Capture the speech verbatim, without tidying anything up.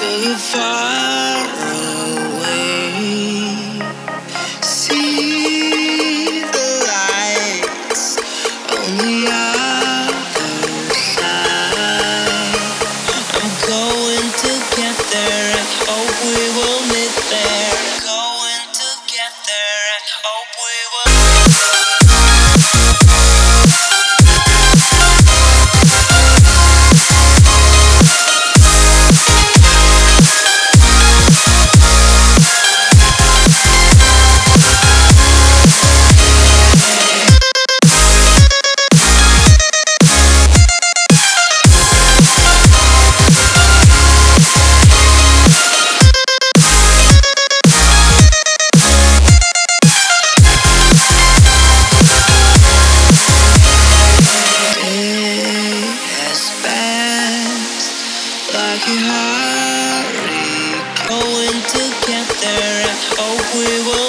far away. See the lights on the other side. I'm going to get there and hope we will meet there. Going to get there and hope we will. Like a hurry, going to get there and hope we will.